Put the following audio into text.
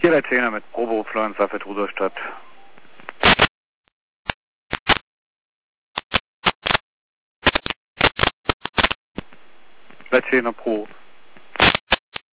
Hier der Zehner mit Proberufluencer für Truderstadt. Der Zehner Pro.